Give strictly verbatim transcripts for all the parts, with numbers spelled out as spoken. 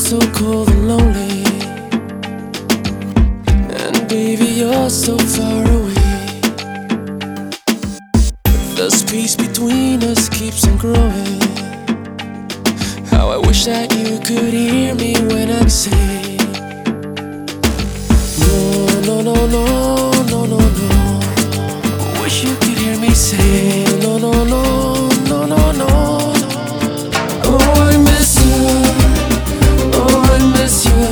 so cold and lonely, and baby, you're so far away. The space between us keeps on growing. How I wish that you could hear me when I say, no, no, no, no, no, no, no. Wish you could hear me say, no, no, no, no, no, no. Oh, I miss you. Oh, I miss you.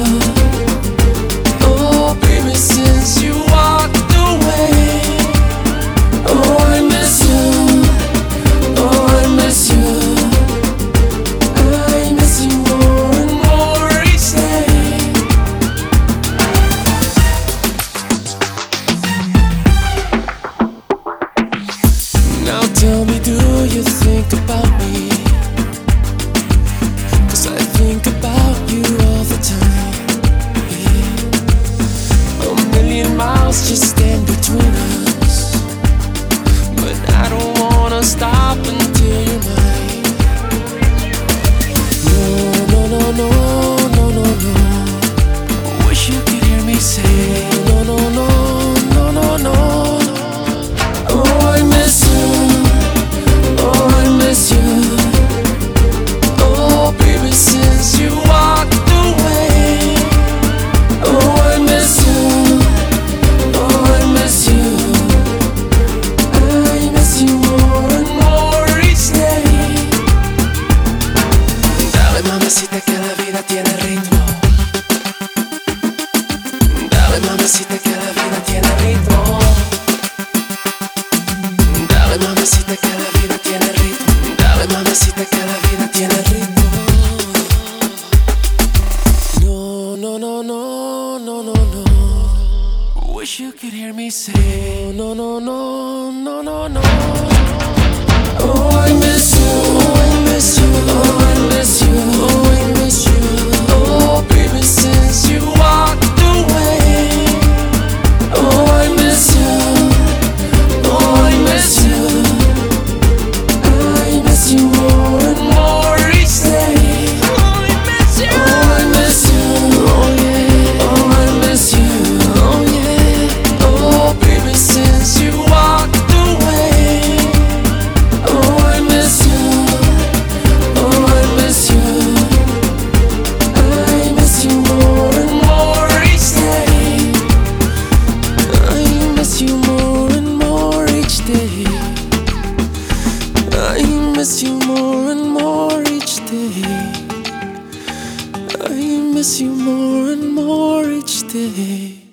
Oh, baby, since you walked away. Oh, I miss you. Oh, I miss you. I miss you more and more each day. Now tell me, do you think about me? 'Cause I think about you all the time, yeah. A million miles just stand between us, but I don't wanna stop until you're mine. No, no, no, no, no, no, no. Wish you could hear me say, no, no, no, no, no, no. Oh, I miss you. Oh, I miss you. Oh, baby, since you walked away. Oh, I miss you. Oh, I miss you. I miss you more and more each day. Dale, mamacita, que la vida tiene ritmo. Dale, mamacita, que la vida tiene ritmo. Dale, mamacita, que la vida tiene ritmo. Dale, mamacita, que la vida tiene ritmo. No, no, no, no, no, no, no. Wish you could hear me say, no, no, no, no, no, no. Oh, I miss you. Oh, I miss you. Oh, I miss you. Oh, I miss you. Oh, baby, since you walked away. Oh, I miss you. Oh, I miss you. I miss you more and more each day. Oh, I miss you. Oh, I miss you. Oh, yeah. Oh, I miss you. Oh, yeah. Oh, baby, since you walked away. Oh, I miss you. Oh, I miss you. I miss you more and more each day. I miss you more and more each day. I miss you more and more each day. I miss you more and more each day.